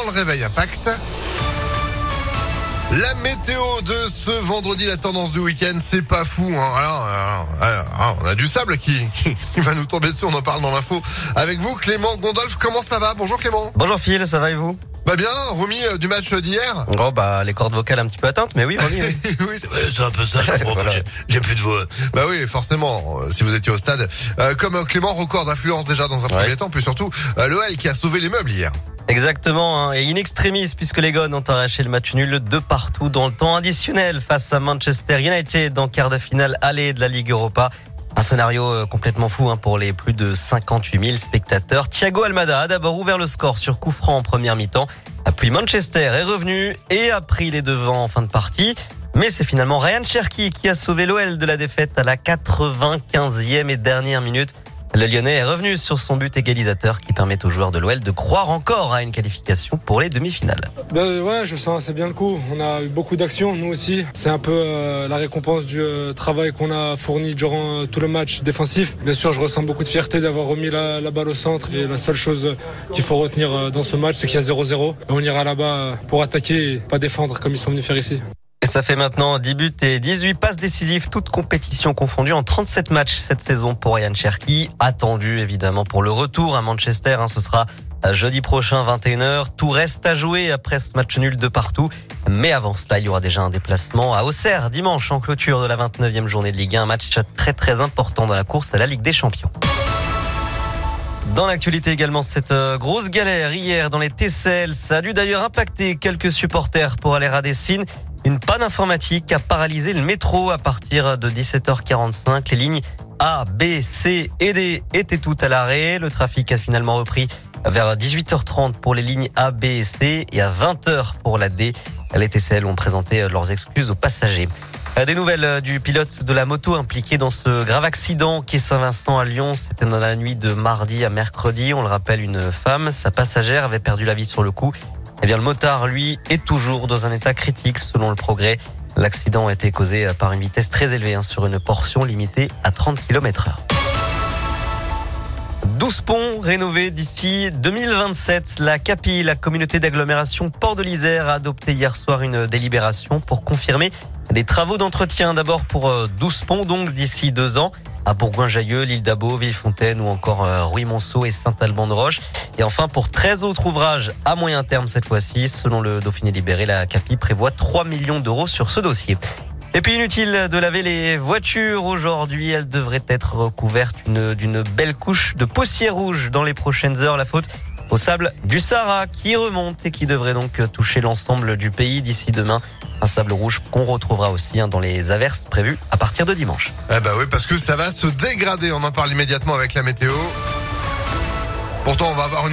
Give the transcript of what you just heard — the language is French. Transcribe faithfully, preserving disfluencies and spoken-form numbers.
dans le réveil Impact. La météo de ce vendredi, la tendance du week-end, c'est pas fou. Hein. Alors, alors, alors, on a du sable qui, qui va nous tomber dessus, on en parle dans l'info. Avec vous, Clément Gondolf, comment ça va? Bonjour Clément. Bonjour Phil, ça va et vous? Bah bien, remis euh, du match d'hier. Oh bah les cordes vocales un petit peu atteintes, mais oui, remis. Oui, oui c'est, ouais, c'est un peu ça. Bon, voilà. j'ai, j'ai plus de voix. Bah oui, forcément, euh, si vous étiez au stade. Euh, comme euh, Clément, record d'affluence déjà dans un ouais. premier temps, puis surtout euh, l'O L qui a sauvé les meubles hier. Exactement, hein, et in extremis puisque les Gones ont arraché le match nul de partout dans le temps additionnel face à Manchester United en quart de finale aller de la Ligue Europa. Un scénario complètement fou hein, pour les plus de cinquante-huit mille spectateurs. Thiago Almada a d'abord ouvert le score sur coup franc en première mi-temps. Puis Manchester est revenu et a pris les devants en fin de partie. Mais c'est finalement Ryan Cherki qui a sauvé l'O L de la défaite à la quatre-vingt-quinzième et dernière minute. Le Lyonnais est revenu sur son but égalisateur qui permet aux joueurs de l'O L de croire encore à une qualification pour les demi-finales. Ben ouais, je sens assez bien le coup. On a eu beaucoup d'actions, nous aussi. C'est un peu euh, la récompense du euh, travail qu'on a fourni durant euh, tout le match défensif. Bien sûr, je ressens beaucoup de fierté d'avoir remis la, la balle au centre. Et la seule chose qu'il faut retenir euh, dans ce match, c'est qu'il y a zéro zéro. Et on ira là-bas pour attaquer et pas défendre comme ils sont venus faire ici. Et ça fait maintenant dix buts et dix-huit passes décisives, toutes compétitions confondues en trente-sept matchs cette saison pour Ryan Cherki. Attendu évidemment pour le retour à Manchester, hein, ce sera jeudi prochain vingt et une heures. Tout reste à jouer après ce match nul de partout. Mais avant cela, il y aura déjà un déplacement à Auxerre dimanche en clôture de la vingt-neuvième journée de Ligue un. Un match très très important dans la course à la Ligue des Champions. Dans l'actualité également, cette grosse galère hier dans les Tesselles. Ça a dû d'ailleurs impacter quelques supporters pour aller à Dessine. Une panne informatique a paralysé le métro à partir de dix-sept heures quarante-cinq. Les lignes A, B, C et D étaient toutes à l'arrêt. Le trafic a finalement repris vers dix-huit heures trente pour les lignes A, B et C et à vingt heures pour la D. Les T C L ont présenté leurs excuses aux passagers. Des nouvelles du pilote de la moto impliqué dans ce grave accident quai Saint-Vincent à Lyon. C'était dans la nuit de mardi à mercredi. On le rappelle, une femme, sa passagère, avait perdu la vie sur le coup. Eh bien, le motard, lui, est toujours dans un état critique selon le Progrès. L'accident a été causé par une vitesse très élevée hein, sur une portion limitée à trente kilomètres heure. douze ponts rénovés d'ici deux mille vingt-sept. La C A P I, la communauté d'agglomération Port de l'Isère, a adopté hier soir une délibération pour confirmer des travaux d'entretien. D'abord pour douze ponts, donc d'ici deux ans. À Bourgoin-Jallieu, l'île d'Abo, Villefontaine ou encore euh, Ruy-Monceau et Saint-Alban-de-Roche. Et enfin, pour treize autres ouvrages à moyen terme cette fois-ci, selon le Dauphiné libéré, la C A P I prévoit trois millions d'euros sur ce dossier. Et puis inutile de laver les voitures aujourd'hui, elles devraient être recouvertes d'une, d'une belle couche de poussière rouge dans les prochaines heures. La faute au sable du Sahara qui remonte et qui devrait donc toucher l'ensemble du pays d'ici demain. Un sable rouge qu'on retrouvera aussi hein, dans les averses prévues à partir de dimanche. Eh bah oui, parce que ça va se dégrader. On en parle immédiatement avec la météo. Pourtant, on va avoir une